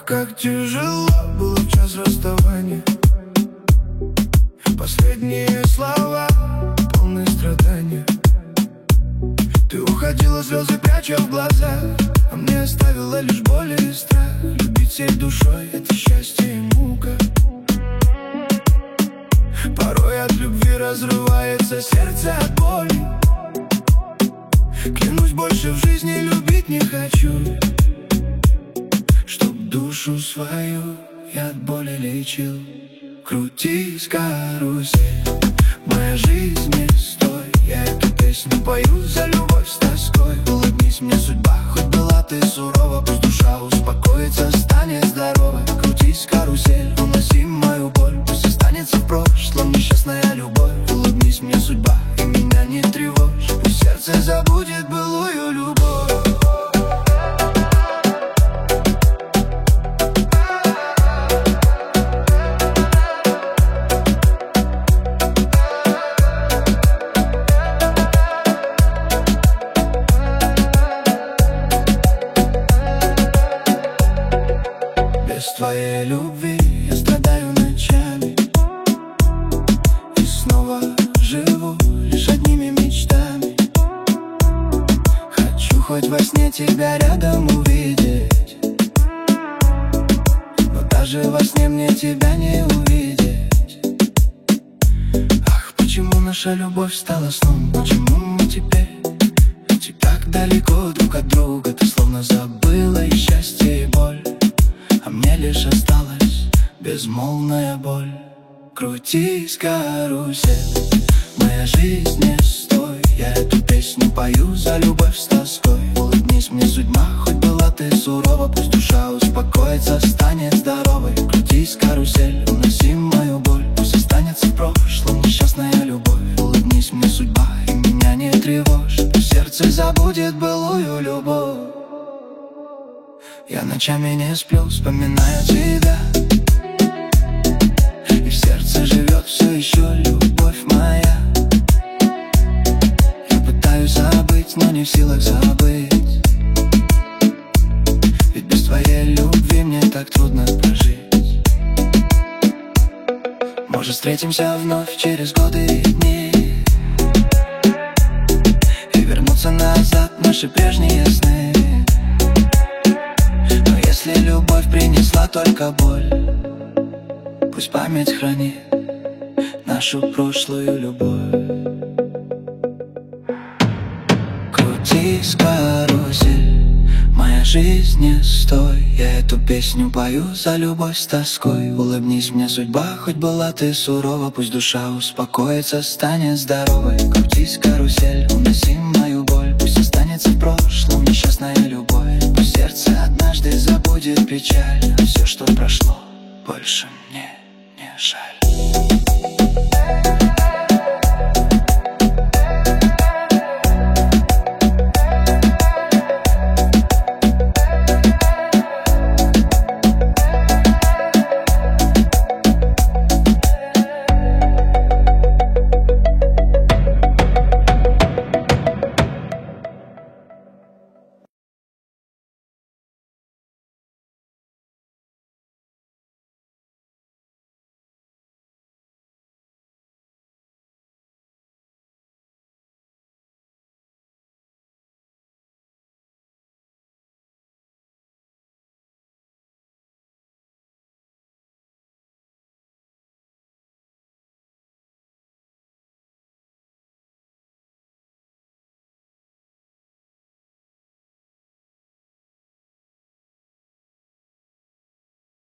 как тяжело было в час расставания. Последние слова, полные страдания. Ты уходила, слезы пряча в глазах, а мне оставила лишь боль и страх. Любить всей душой — это счастье и мука. Порой от любви разрывается сердце от боли. Клянусь, больше в жизни любить не хочу, чтоб душу свою я от боли лечил. Крутись, карусель, моя жизнь не стой. Я эту песню пою за любовь с тоской. Улыбнись мне, судьба, хоть была ты сурова. Пусть душа успокоится, станет здорова. Крутись, карусель, уноси мою боль. Пусть останется в прошлом несчастная любовь. Улыбнись мне, судьба, и меня не тревожь. Пусть сердце забудет былую любовь. Без твоей любви я страдаю ночами и снова живу лишь одними мечтами. Хочу хоть во сне тебя рядом увидеть, но даже во сне мне тебя не увидеть. Ах, почему наша любовь стала сном? Почему мы теперь так далеко друг от друга? Ты словно забыла и счастье, и боль, а мне лишь осталась безмолвная боль. Крутись, карусель, моя жизнь не стой. Я эту песню пою за любовь с тоской. Улыбнись мне, судьба, хоть была ты сурова. Пусть душа успокоится, станет здоровой. Крутись, карусель, уноси мою боль. Пусть останется в прошлом несчастная любовь. Улыбнись мне, судьба, и меня не тревожь. Пусть сердце забудет былую любовь. Я ночами не сплю, вспоминаю тебя, и в сердце живет все еще любовь моя. Я пытаюсь забыть, но не в силах забыть, ведь без твоей любви мне так трудно прожить. Может, встретимся вновь через годы и дни, и вернутся назад наши прежние сны. Если любовь принесла только боль, пусть память хранит нашу прошлую любовь. Крутись, карусель, моя жизнь не стой. Я эту песню пою за любовь с тоской. Улыбнись мне, судьба, хоть была ты сурова. Пусть душа успокоится, станет здоровой. Крутись, карусель, уноси мою боль. Пусть останется в прошлом несчастная любовь. Пусть сердце однажды забудет печаль, а все, что прошло, больше мне не жаль.